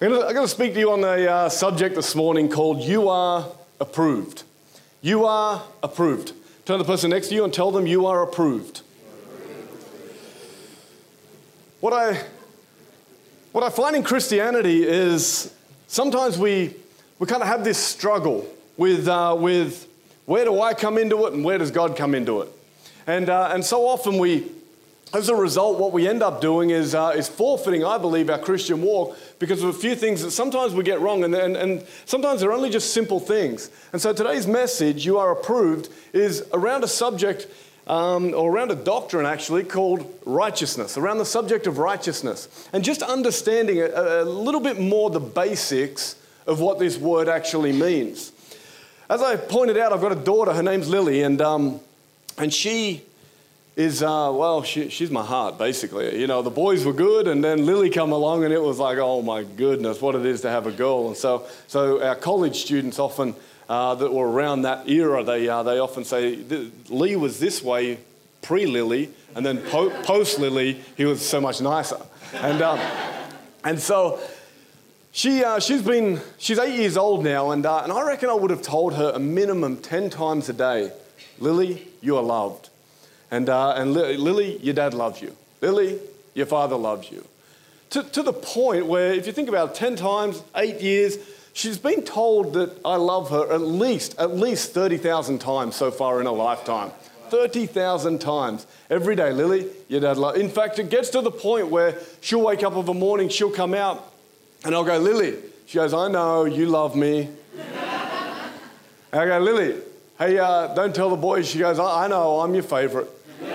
I'm going to speak to you on a subject this morning called You Are Approved. You are approved. Turn to the person next to you and tell them you are approved. What I find in Christianity is sometimes we kind of have this struggle with where do I come into it and where does God come into it? And so often as a result, what we end up doing is forfeiting, I believe, our Christian walk because of a few things that sometimes we get wrong, and sometimes they're only just simple things. And so today's message, You Are Approved, is around a subject, or around a doctrine actually, called righteousness, around the subject of righteousness. And just understanding a little bit more the basics of what this word actually means. As I pointed out, I've got a daughter, her name's Lily, and she is, she's my heart, basically. You know, the boys were good, and then Lily come along, and it was like, oh my goodness, what it is to have a girl. And so our college students often, that were around that era, they often say, Lee was this way pre-Lily, and then post-Lily, he was so much nicer. And so she's 8 years old now, and I reckon I would have told her a minimum 10 times a day, Lily, you are loved. And Lily, your dad loves you. Lily, your father loves you. To the point where, if you think about it, 10 times, 8 years, she's been told that I love her at least 30,000 times so far in her lifetime. 30,000 times. Every day, Lily, your dad loves you. In fact, it gets to the point where she'll wake up of a morning, she'll come out, and I'll go, Lily. She goes, I know, you love me. And I go, Lily, hey, don't tell the boys. She goes, I know, I'm your favourite.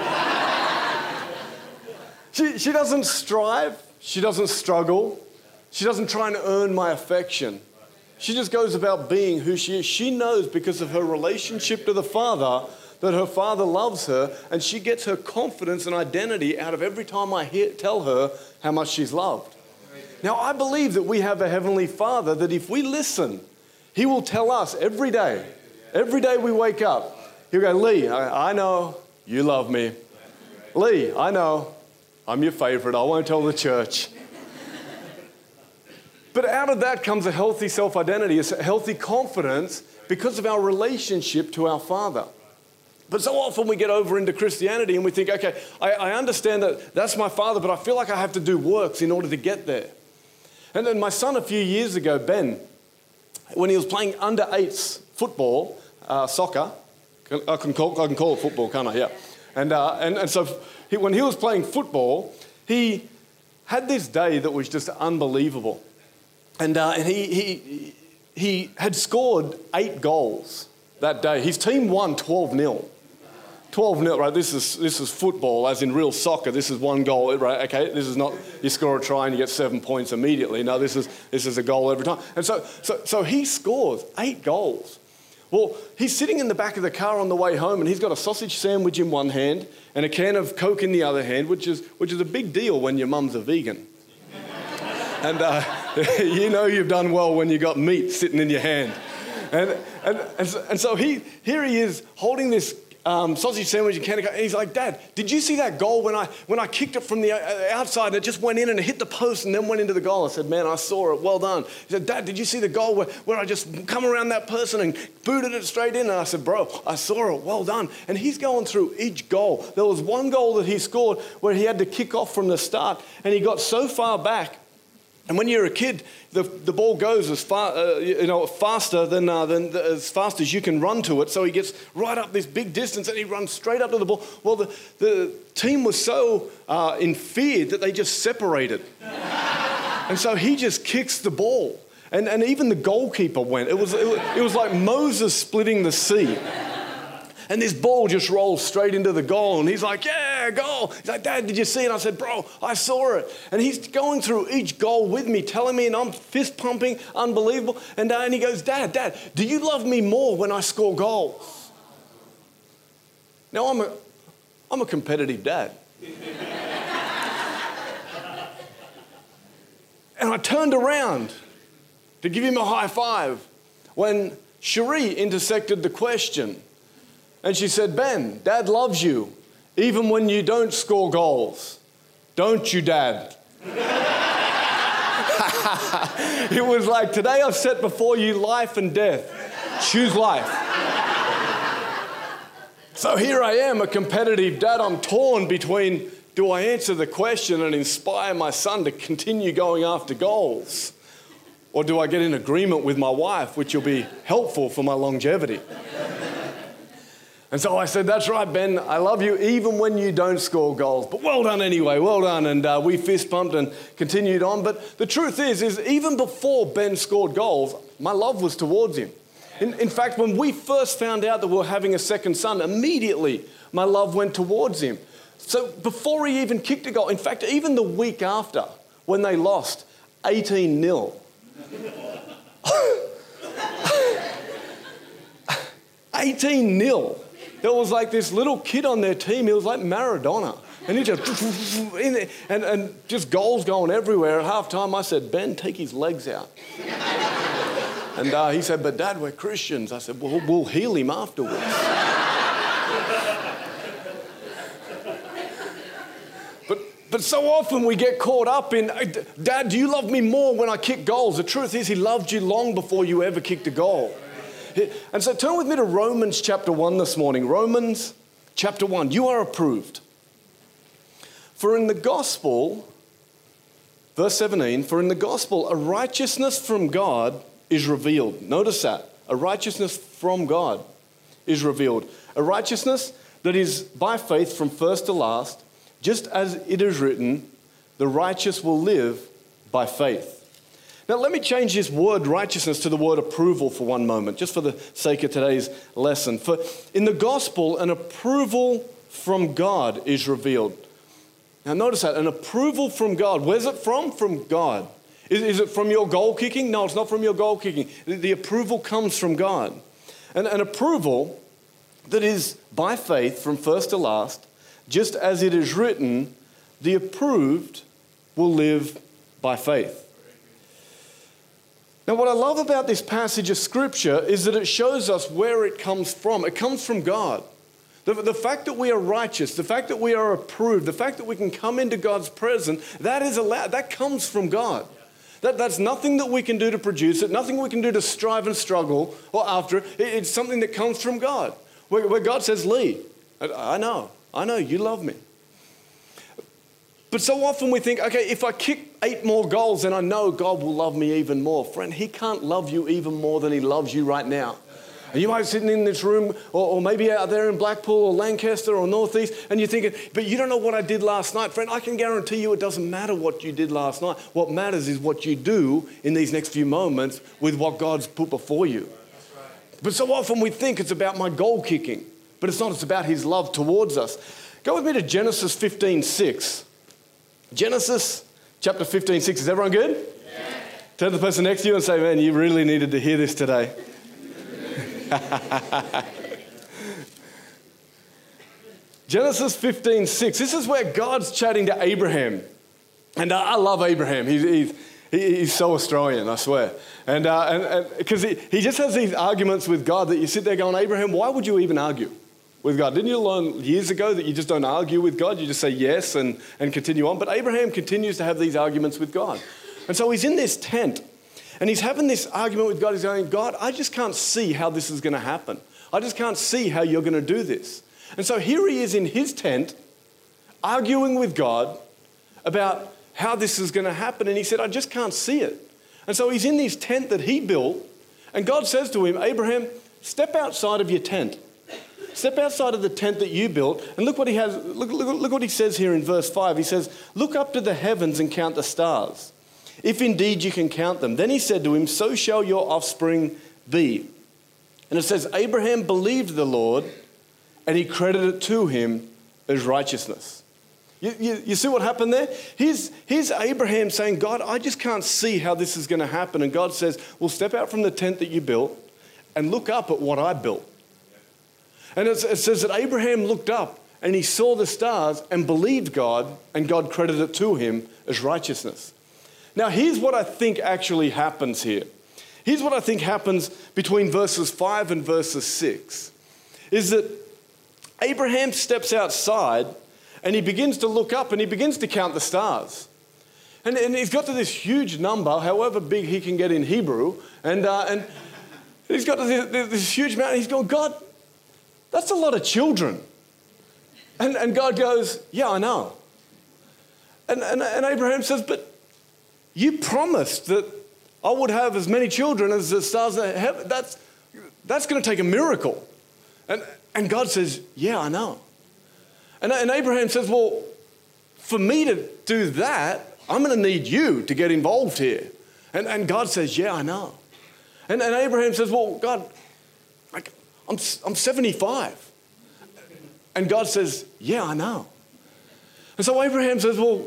She doesn't strive. She doesn't struggle. She doesn't try and earn my affection. She just goes about being who she is. She knows because of her relationship to the Father that her Father loves her, and she gets her confidence and identity out of every time I tell her how much she's loved. Now, I believe that we have a Heavenly Father that if we listen, He will tell us every day we wake up, He'll go, Lee, I know you love me. Lee, I know I'm your favourite. I won't tell the church. But out of that comes a healthy self-identity, a healthy confidence because of our relationship to our Father. But so often we get over into Christianity and we think, okay, I understand that that's my Father, but I feel like I have to do works in order to get there. And then my son a few years ago, Ben, when he was playing under-8s football, soccer, I can call it football, can't I? Yeah. And so when he was playing football, he had this day that was just unbelievable. And he had scored 8 goals that day. His team won 12-0. 12-0, right? This is football, as in real soccer. This is 1 goal, right? Okay, this is not you score a try and you get 7 points immediately. No, this is a goal every time. And so he scores 8 goals. Well, he's sitting in the back of the car on the way home, and he's got a sausage sandwich in one hand and a can of Coke in the other hand, which is a big deal when your mum's a vegan. And you know you've done well when you got meat sitting in your hand. And so here he is holding this sausage sandwich and can of Coke, and he's like, Dad, did you see that goal when I kicked it from the outside and it just went in and it hit the post and then went into the goal? I said, man, I saw it, well done. He said, Dad, did you see the goal where I just come around that person and booted it straight in? And I said, bro, I saw it, well done. And he's going through each goal. There was one goal that he scored where he had to kick off from the start, and he got so far back. And when you're a kid, the ball goes as far, faster than as fast as you can run to it. So he gets right up this big distance and he runs straight up to the ball. Well, the team was so in fear that they just separated. And so he just kicks the ball. And even the goalkeeper went. It was like Moses splitting the sea. And this ball just rolls straight into the goal. And he's like, yeah, goal. He's like, Dad, did you see it? And I said, bro, I saw it. And he's going through each goal with me, telling me, and I'm fist pumping, unbelievable. And he goes, Dad, do you love me more when I score goals? Now, I'm a competitive dad. And I turned around to give him a high five when Cherie intersected the question. And she said, Ben, Dad loves you, even when you don't score goals. Don't you, Dad? It was like, today I've set before you life and death. Choose life. So here I am, a competitive dad. I'm torn between, do I answer the question and inspire my son to continue going after goals? Or do I get in agreement with my wife, which will be helpful for my longevity? And so I said, that's right, Ben, I love you even when you don't score goals. But well done anyway, well done. And we fist pumped and continued on. But the truth is even before Ben scored goals, my love was towards him. In fact, when we first found out that we were having a second son, immediately my love went towards him. So before he even kicked a goal, in fact, even the week after, when they lost 18-0, 18-0. There was like this little kid on their team. He was like Maradona. And he just, and just goals going everywhere. At half time, I said, Ben, take his legs out. And he said, but Dad, we're Christians. I said, well, we'll heal him afterwards. But so often we get caught up in, Dad, do you love me more when I kick goals? The truth is he loved you long before you ever kicked a goal. And so turn with me to Romans chapter 1 this morning. Romans chapter 1. You are approved. For in the gospel, verse 17, for in the gospel a righteousness from God is revealed. Notice that. A righteousness from God is revealed. A righteousness that is by faith from first to last, just as it is written, the righteous will live by faith. Now, let me change this word righteousness to the word approval for one moment, just for the sake of today's lesson. For in the gospel, an approval from God is revealed. Now, notice that, an approval from God. Where's it from? From God. Is it from your goal kicking? No, it's not from your goal kicking. The approval comes from God. And an approval that is by faith from first to last, just as it is written, the approved will live by faith. Now, what I love about this passage of Scripture is that it shows us where it comes from. It comes from God. The fact that we are righteous, the fact that we are approved, the fact that we can come into God's presence, that is allowed. That comes from God. That's nothing that we can do to produce it, nothing we can do to strive and struggle or after it. It's something that comes from God. Where God says, Lee, I know, you love me. But so often we think, okay, if I kick 8 more goals, then I know God will love me even more. Friend, he can't love you even more than he loves you right now. And you might be sitting in this room or maybe out there in Blackpool or Lancaster or Northeast and you're thinking, but you don't know what I did last night. Friend, I can guarantee you it doesn't matter what you did last night. What matters is what you do in these next few moments with what God's put before you. But so often we think it's about my goal kicking, but it's not. It's about his love towards us. Go with me to Genesis 15:6. Genesis chapter 15:6. Is everyone good? Yeah. Turn to the person next to you and say, man, you really needed to hear this today. Genesis 15:6. This is where God's chatting to Abraham. And I love Abraham. He's so Australian, I swear. And because he just has these arguments with God that you sit there going, Abraham, why would you even argue with God? Didn't you learn years ago that you just don't argue with God? You just say yes and continue on. But Abraham continues to have these arguments with God. And so he's in this tent and he's having this argument with God. He's going, God, I just can't see how this is going to happen. I just can't see how you're going to do this. And so here he is in his tent arguing with God about how this is going to happen. And he said, I just can't see it. And so he's in this tent that he built. And God says to him, Abraham, step outside of your tent. Step outside of the tent that you built, and look what he has. Look what he says here in verse 5. He says, look up to the heavens and count the stars, if indeed you can count them. Then he said to him, so shall your offspring be. And it says, Abraham believed the Lord, and he credited it to him as righteousness. You see what happened there? Here's Abraham saying, God, I just can't see how this is going to happen. And God says, well, step out from the tent that you built and look up at what I built. And it says that Abraham looked up and he saw the stars and believed God, and God credited it to him as righteousness. Now, here's what I think actually happens here. Here's what I think happens between verses 5 and verses 6, is that Abraham steps outside and he begins to look up and he begins to count the stars. And he's got to this huge number, however big he can get in Hebrew, and he's got to this huge amount, and he's going, God, that's a lot of children. And God goes, yeah, I know. And Abraham says, but you promised that I would have as many children as the stars in heaven. That's going to take a miracle. And God says, yeah, I know. And Abraham says, well, for me to do that, I'm going to need you to get involved here. And God says, yeah, I know. And Abraham says, well, God, I'm 75. And God says, yeah, I know. And so Abraham says, well,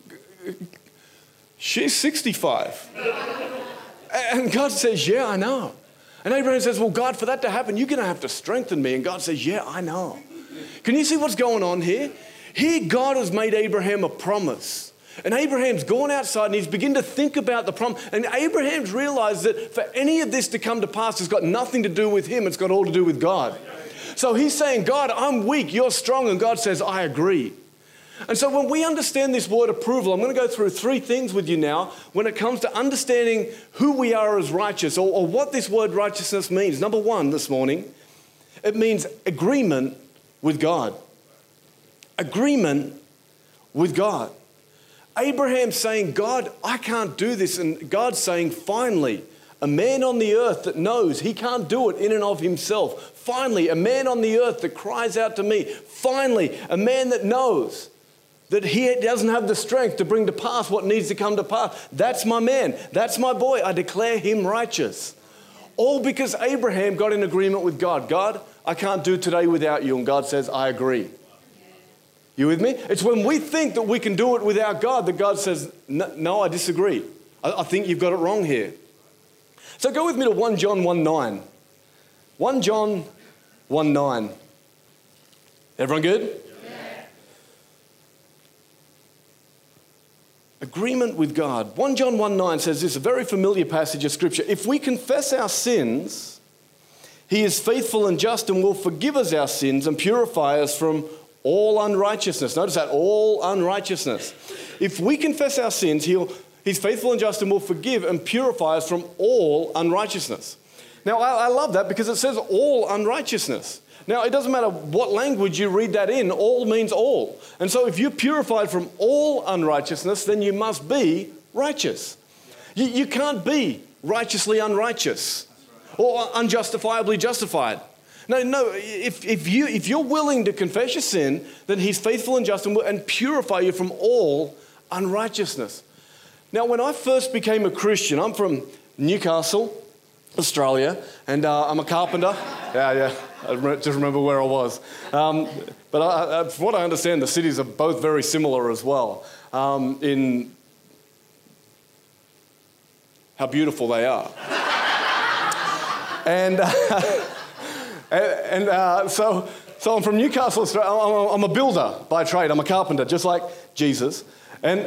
she's 65. And God says, yeah, I know. And Abraham says, well, God, for that to happen, you're going to have to strengthen me. And God says, yeah, I know. Can you see what's going on here? Here, God has made Abraham a promise. And Abraham's gone outside and he's begun to think about the promise. And Abraham's realized that for any of this to come to pass, it's got nothing to do with him. It's got all to do with God. So he's saying, God, I'm weak, you're strong. And God says, I agree. And so when we understand this word approval, I'm going to go through 3 things with you now when it comes to understanding who we are as righteous or what this word righteousness means. Number 1 this morning, it means agreement with God. Agreement with God. Abraham's saying, God, I can't do this. And God's saying, finally, a man on the earth that knows he can't do it in and of himself. Finally, a man on the earth that cries out to me. Finally, a man that knows that he doesn't have the strength to bring to pass what needs to come to pass. That's my man. That's my boy. I declare him righteous. All because Abraham got in agreement with God. God, I can't do today without you. And God says, I agree. You with me? It's when we think that we can do it without God that God says, no, I disagree. I think you've got it wrong here. So go with me to 1 John 1:9. 1 John 1:9. Everyone good? Yeah. Agreement with God. 1 John 1:9 says this, a very familiar passage of Scripture. If we confess our sins, he is faithful and just and will forgive us our sins and purify us from all unrighteousness. Notice that, all unrighteousness. If we confess our sins, he's faithful and just and will forgive and purify us from all unrighteousness. Now, I love that because it says all unrighteousness. Now, it doesn't matter what language you read that in, all means all. And so if you're purified from all unrighteousness, then you must be righteous. You can't be righteously unrighteous or unjustifiably justified. No, if you're willing to confess your sin, then he's faithful and just and purify you from all unrighteousness. Now, when I first became a Christian, I'm from Newcastle, Australia, and I'm a carpenter. Yeah, I just remember where I was. But from what I understand, the cities are both very similar as well in how beautiful they are. So I'm from Newcastle, Australia. I'm a builder by trade. I'm a carpenter, just like Jesus. And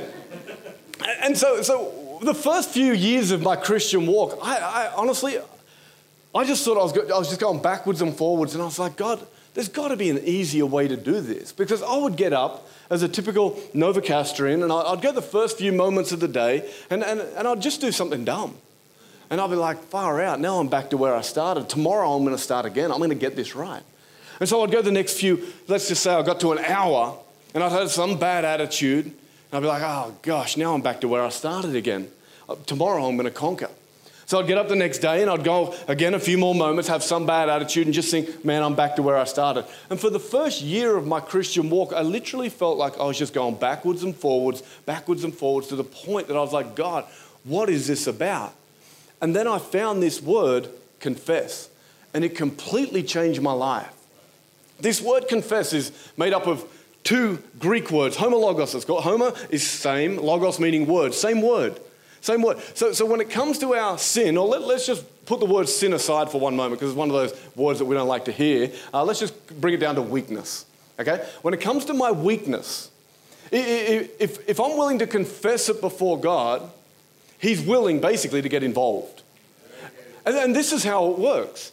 so the first few years of my Christian walk, I honestly, I just thought I was just going backwards and forwards. And I was like, God, there's got to be an easier way to do this. Because I would get up as a typical Novocastrian, and I'd go the first few moments of the day, and I'd just do something dumb. And I'll be like, far out, now I'm back to where I started. Tomorrow I'm going to start again. I'm going to get this right. And so I'd go the next few, let's just say I got to an hour, and I'd had some bad attitude, and I'd be like, oh gosh, now I'm back to where I started again. Tomorrow I'm going to conquer. So I'd get up the next day, and I'd go again a few more moments, have some bad attitude, and just think, man, I'm back to where I started. And for the first year of my Christian walk, I literally felt like I was just going backwards and forwards to the point that I was like, God, what is this about? And then I found this word, confess, and it completely changed my life. This word confess is made up of 2 Greek words, homologos it's called. Homo is same, logos meaning word, same word. Same word. So when it comes to our sin, or let's just put the word sin aside for one moment because it's one of those words that we don't like to hear. Let's just bring it down to weakness, okay? When it comes to my weakness, if I'm willing to confess it before God, he's willing basically to get involved. And this is how it works.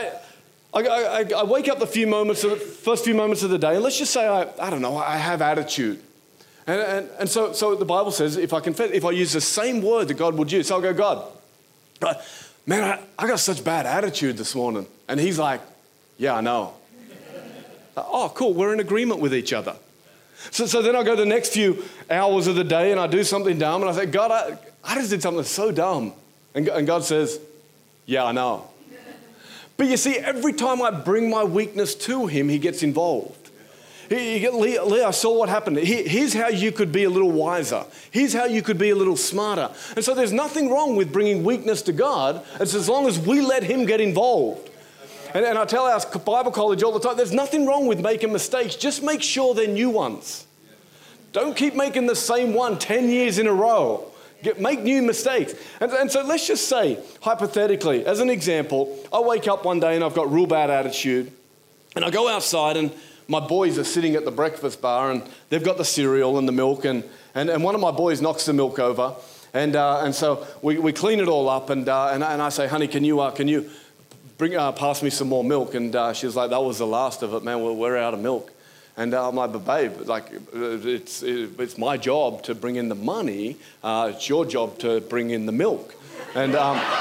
I wake up the first few moments of the day, and let's just say I have attitude. And so the Bible says, if I use the same word that God would use, so I'll go, God, man, I got such bad attitude this morning. And he's like, yeah, I know. Oh, cool, we're in agreement with each other. So then I go the next few hours of the day and I do something dumb and I say, God, I just did something so dumb. And God says, yeah, I know. But you see, every time I bring my weakness to him, he gets involved. Lee, I saw what happened. Here's how you could be a little wiser. Here's how you could be a little smarter. And so there's nothing wrong with bringing weakness to God. It's as long as we let him get involved. And I tell our Bible college all the time, there's nothing wrong with making mistakes. Just make sure they're new ones. Don't keep making the same one 10 years in a row. Make new mistakes. And so let's just say, hypothetically, as an example, I wake up one day and I've got real bad attitude. And I go outside and my boys are sitting at the breakfast bar and they've got the cereal and the milk. And one of my boys knocks the milk over. And so we clean it all up. And I say, honey, can you pass me some more milk? And she's like, that was the last of it, man. We're out of milk. And I'm like, but babe, like, it's my job to bring in the money. It's your job to bring in the milk. And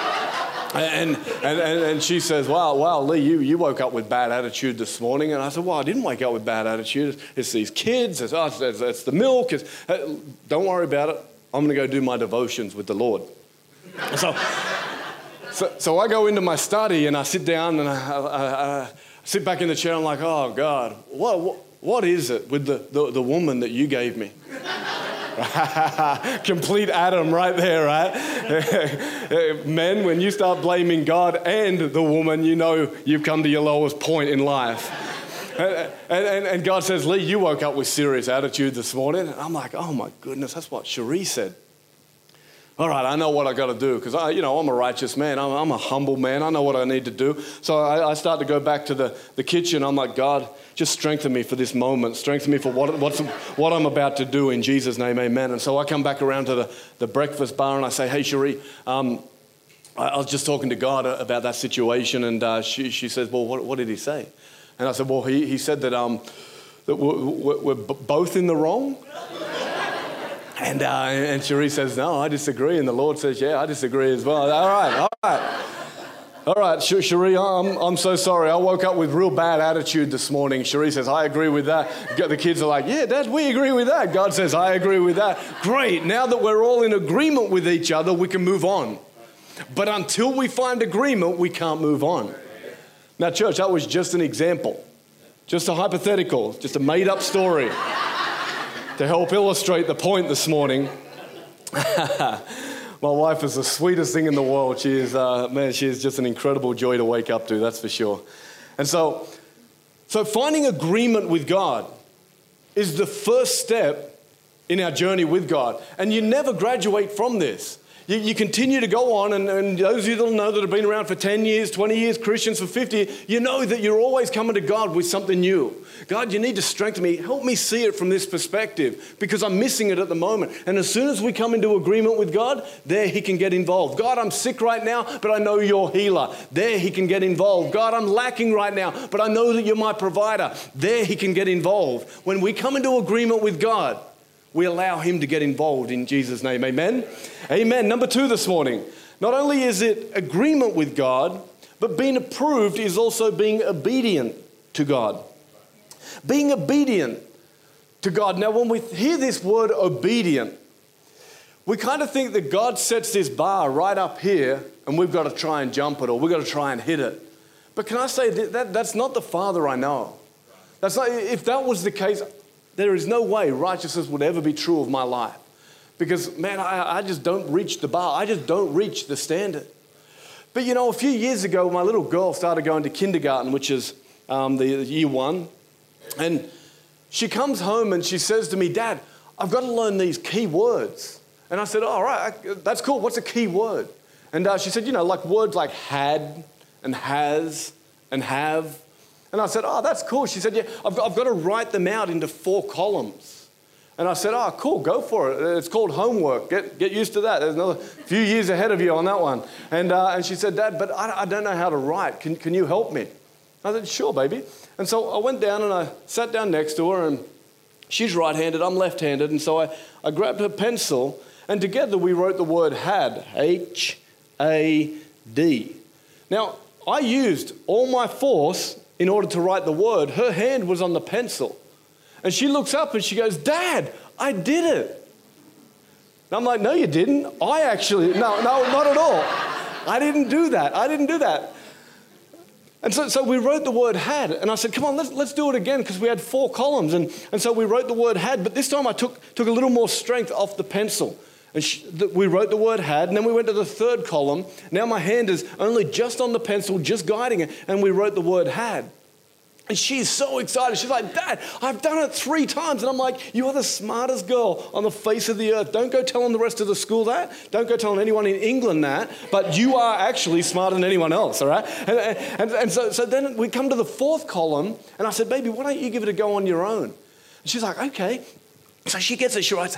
she says, wow, Lee, you woke up with bad attitude this morning. And I said, well, I didn't wake up with bad attitude. It's these kids. It's the milk. Don't worry about it. I'm going to go do my devotions with the Lord. So I go into my study and I sit down and I sit back in the chair. I'm like, oh, God, what is it with the woman that you gave me? Complete Adam right there, right? Men, when you start blaming God and the woman, you know you've come to your lowest point in life. And God says, Lee, you woke up with serious attitude this morning. And I'm like, oh my goodness, that's what Cherie said. All right, I know what I got to do because I'm a righteous man. I'm a humble man. I know what I need to do. So I start to go back to the kitchen. I'm like, God, just strengthen me for this moment. Strengthen me for what I'm about to do in Jesus' name, amen. And so I come back around to the breakfast bar and I say, hey, Cherie, I was just talking to God about that situation. And she says, well, what did he say? And I said, well, he said that we're both in the wrong. And Cherie says, no, I disagree. And the Lord says, yeah, I disagree as well. All right, Cherie, I'm so sorry. I woke up with real bad attitude this morning. Cherie says, I agree with that. The kids are like, yeah, Dad, we agree with that. God says, I agree with that. Great. Now that we're all in agreement with each other, we can move on. But until we find agreement, we can't move on. Now, church, that was just an example. Just a hypothetical, just a made-up story. To help illustrate the point this morning, my wife is the sweetest thing in the world. She is, she is just an incredible joy to wake up to, that's for sure. And so finding agreement with God is the first step in our journey with God. And you never graduate from this. You continue to go on, and those of you that know that have been around for 10 years, 20 years, Christians for 50, you know that you're always coming to God with something new. God, you need to strengthen me. Help me see it from this perspective because I'm missing it at the moment. And as soon as we come into agreement with God, there he can get involved. God, I'm sick right now, but I know you're healer. There he can get involved. God, I'm lacking right now, but I know that you're my provider. There he can get involved. When we come into agreement with God, we allow him to get involved in Jesus' name. Amen? Amen. Number 2 this morning. Not only is it agreement with God, but being approved is also being obedient to God. Being obedient to God. Now, when we hear this word obedient, we kind of think that God sets this bar right up here and we've got to try and jump it or we've got to try and hit it. But can I say that's not the Father I know. That's not, if that was the case, there is no way righteousness would ever be true of my life. Because, man, I just don't reach the bar. I just don't reach the standard. But, a few years ago, my little girl started going to kindergarten, which is the year 1. And she comes home and she says to me, Dad, I've got to learn these key words. And I said, all right, that's cool. What's a key word? And she said, like words like had and has and have. And I said, oh, that's cool. She said, yeah, I've got to write them out into 4 columns. And I said, oh, cool, go for it. It's called homework. Get used to that. There's another few years ahead of you on that one. And she said, Dad, but I don't know how to write. Can you help me? I said, sure, baby. And so I went down and I sat down next to her and She's right-handed, I'm left-handed, and so I grabbed her pencil, and together we wrote the word had, H-A-D. Now, I used all my force in order to write the word. Her hand was on the pencil. And she looks up and she goes, Dad, I did it. And I'm like, no, you didn't. No, not at all. I didn't do that. And so we wrote the word had, and I said, come on, let's do it again, because we had 4 columns. And so we wrote the word had, but this time I took a little more strength off the pencil. And we wrote the word had, and then we went to the 3rd column. Now my hand is only just on the pencil, just guiding it, and we wrote the word had. And she's so excited. She's like, Dad, I've done it 3 times. And I'm like, you are the smartest girl on the face of the earth. Don't go telling the rest of the school that. Don't go telling anyone in England that. But you are actually smarter than anyone else, all right? And so then we come to the 4th column, and I said, baby, why don't you give it a go on your own? And she's like, okay. So she gets it. She writes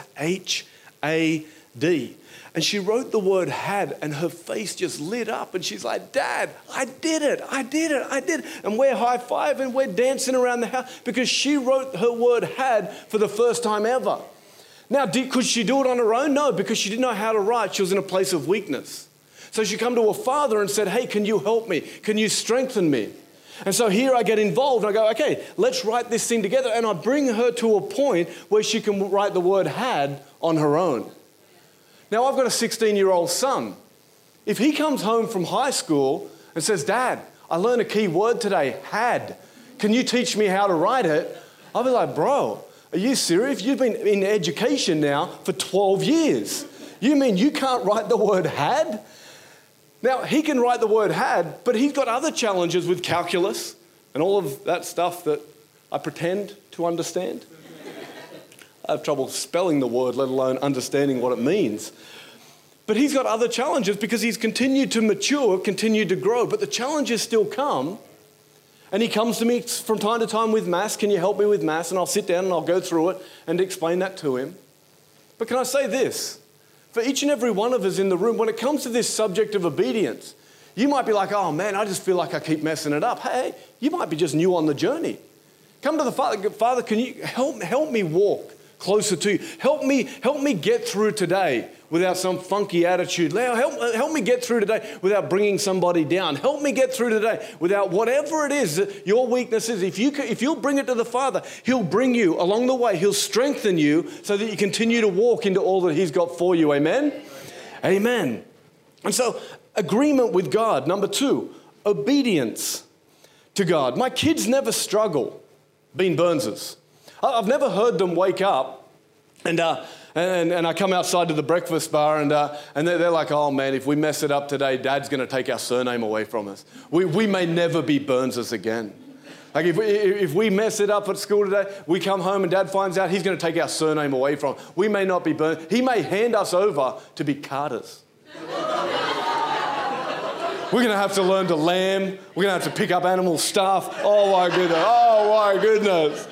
H-A-D. And she wrote the word had, and her face just lit up. And she's like, Dad, I did it. And we're high-fiving, we're dancing around the house because she wrote her word had for the first time ever. Now, could she do it on her own? No, because she didn't know how to write. She was in a place of weakness. So she came to her father and said, hey, can you help me? Can you strengthen me? And so here I get involved. I go, okay, let's write this thing together. And I bring her to a point where she can write the word had on her own. Now, I've got a 16-year-old son. If he comes home from high school and says, Dad, I learned a key word today, had. Can you teach me how to write it? I'll be like, bro, are you serious? You've been in education now for 12 years. You mean you can't write the word had? Now, he can write the word had, but he's got other challenges with calculus and all of that stuff that I pretend to understand. I have trouble spelling the word, let alone understanding what it means. But he's got other challenges because he's continued to mature, continued to grow. But the challenges still come. And he comes to me from time to time with maths. Can you help me with maths? And I'll sit down and I'll go through it and explain that to him. But can I say this? For each and every one of us in the room, when it comes to this subject of obedience, you might be like, oh man, I just feel like I keep messing it up. Hey, you might be just new on the journey. Come to the Father. Father, can you help me walk closer to you? Help me get through today without some funky attitude. Help me get through today without bringing somebody down. Help me get through today without whatever it is that your weakness is. If you'll bring it to the Father, He'll bring you along the way. He'll strengthen you so that you continue to walk into all that He's got for you. Amen? Amen. And so, agreement with God. Number 2, obedience to God. My kids never struggle being Burnses. I've never heard them wake up and I come outside to the breakfast bar and they're like, oh man, if we mess it up today, Dad's going to take our surname away from us. We may never be Burnses again. Like if we mess it up at school today, we come home and Dad finds out, he's going to take our surname away from us. We may not be Burns. He may hand us over to be Carters. We're going to have to learn to lamb. We're going to have to pick up animal stuff. Oh my goodness.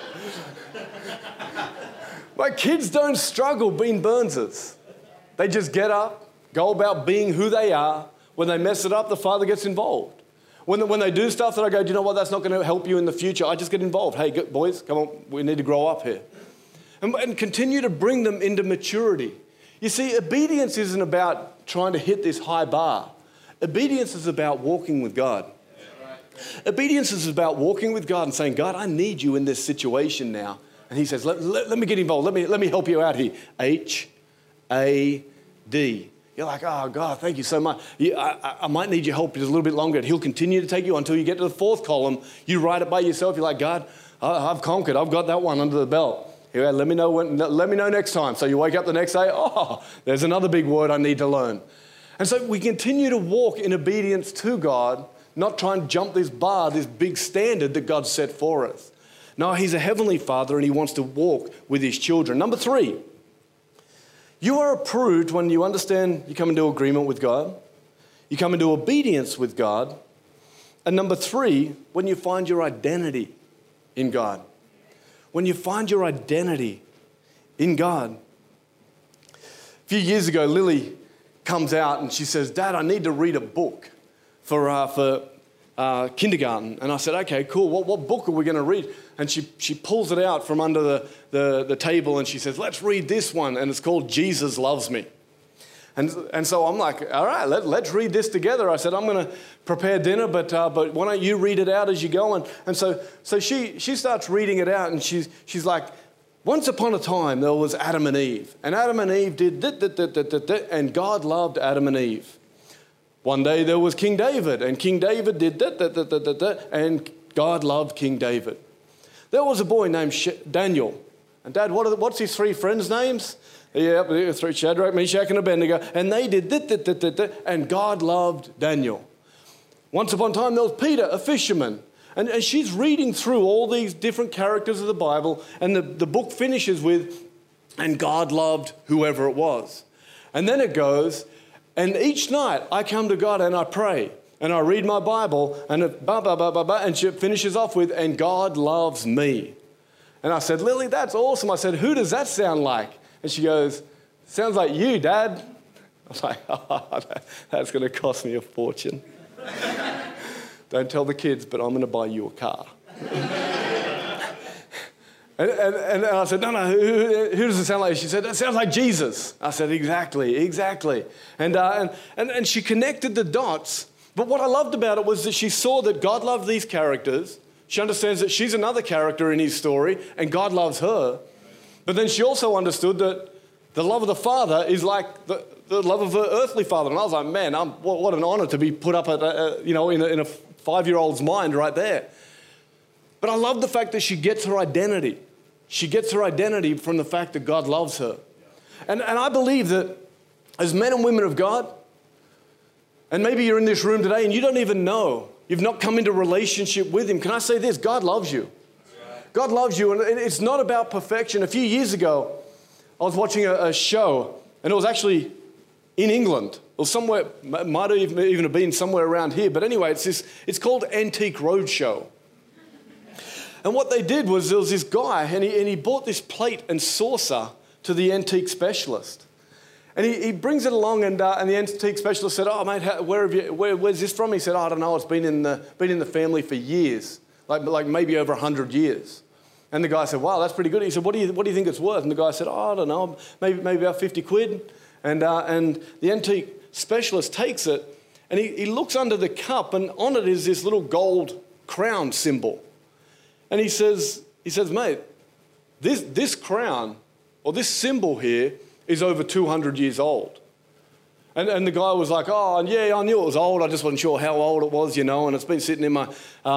My kids don't struggle being Burnses. They just get up, go about being who they are. When they mess it up, the Father gets involved. When they do stuff that I go, do you know what, that's not going to help you in the future, I just get involved. Hey, boys, come on, we need to grow up here. And continue to bring them into maturity. You see, obedience isn't about trying to hit this high bar. Obedience is about walking with God. Obedience is about walking with God and saying, God, I need you in this situation now. And He says, let me get involved. Let me help you out here. H-A-D. You're like, oh, God, thank you so much. I might need your help just a little bit longer. And He'll continue to take you until you get to the 4th column. You write it by yourself. You're like, God, I've conquered. I've got that one under the belt. Yeah, let me know next time. So you wake up the next day, oh, there's another big word I need to learn. And so we continue to walk in obedience to God, not trying to jump this bar, this big standard that God set for us. No, He's a heavenly Father and He wants to walk with His children. Number 3, you are approved when you understand you come into agreement with God. You come into obedience with God. And number 3, when you find your identity in God. When you find your identity in God. A few years ago, Lily comes out and she says, Dad, I need to read a book for kindergarten. And I said, okay, cool, what book are we going to read? And she pulls it out from under the table and she says, let's read this one. And it's called Jesus Loves Me. And so I'm like, all right, let's read this together. I said, I'm going to prepare dinner, but why don't you read it out as you go? And so she starts reading it out, and she's like, once upon a time there was Adam and Eve, and Adam and Eve did and God loved Adam and Eve. One day there was King David, and King David did and God loved King David. There was a boy named Daniel, and Dad, what's his three friends' names? Yeah, Shadrach, Meshach, and Abednego. And they did and God loved Daniel. Once upon a time, there was Peter, a fisherman. And she's reading through all these different characters of the Bible, and the book finishes with, and God loved whoever it was. And then it goes, and each night I come to God and I pray, and I read my Bible, and and she finishes off with, and God loves me. And I said, Lily, that's awesome. I said, who does that sound like? And she goes, sounds like you, Dad. I was like, oh, that's going to cost me a fortune. Don't tell the kids, but I'm going to buy you a car. and I said, no, who does it sound like? She said, that sounds like Jesus. I said, exactly. And she connected the dots. But what I loved about it was that she saw that God loved these characters. She understands that she's another character in his story, and God loves her. But then she also understood that the love of the Father is like the love of her earthly father. And I was like, man, what an honor to be put up at, in a 5-year-old's mind right there. But I love the fact that she gets her identity. She gets her identity from the fact that God loves her. And I believe that as men and women of God, and maybe you're in this room today and you don't even know, you've not come into relationship with Him. Can I say this? God loves you. God loves you, and it's not about perfection. A few years ago, I was watching a show, and it was actually in England. It was somewhere, might even have been somewhere around here. But anyway, it's called Antique Roadshow. And what they did was there was this guy, and he bought this plate and saucer to the antique specialist. And he brings it along, and the antique specialist said, "Oh, mate, where's this from?" He said, "Oh, I don't know. It's been in the family for years, like maybe over 100 years." And the guy said, "Wow, that's pretty good." He said, "What do you think it's worth?" And the guy said, "Oh, I don't know, maybe about 50 quid." And the antique specialist takes it, and he looks under the cup, and on it is this little gold crown symbol. And he says, "Mate, this crown or this symbol here is over 200 years old." And the guy was like, "Oh, and yeah, I knew it was old. I just wasn't sure how old it was, and it's been sitting in my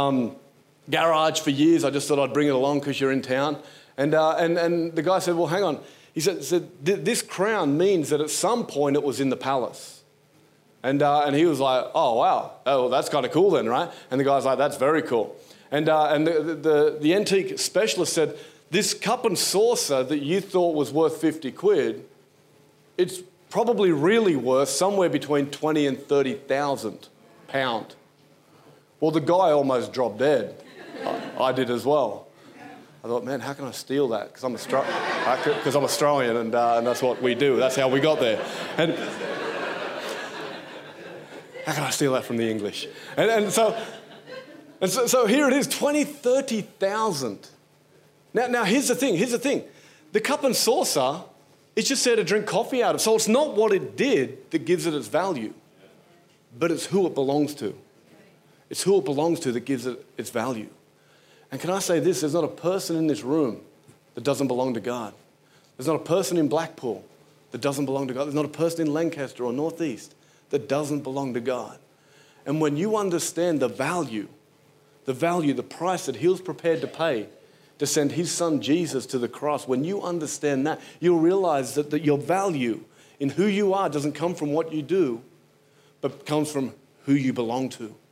garage for years. I just thought I'd bring it along because you're in town." And the guy said, "Well, hang on." He said, "This crown means that at some point it was in the palace." And he was like, "Oh, wow. Oh, well, that's kind of cool then, right?" And the guy's like, "That's very cool." And the antique specialist said, "This cup and saucer that you thought was worth 50 quid, it's probably really worth somewhere between 20 and 30,000 pounds." Well, the guy almost dropped dead. I did as well. I thought, man, how can I steal that? Because I'm Australian, and that's what we do. That's how we got there. And how can I steal that from the English? So here it is, 20, 30,000. Now here's the thing. The cup and saucer, it's just there to drink coffee out of. So it's not what it did that gives it its value, but it's who it belongs to. It's who it belongs to that gives it its value. And can I say this? There's not a person in this room that doesn't belong to God. There's not a person in Blackpool that doesn't belong to God. There's not a person in Lancaster or Northeast that doesn't belong to God. And when you understand the value, the price that He was prepared to pay to send His Son Jesus to the cross, when you understand that, you'll realize that your value in who you are doesn't come from what you do, but comes from who you belong to.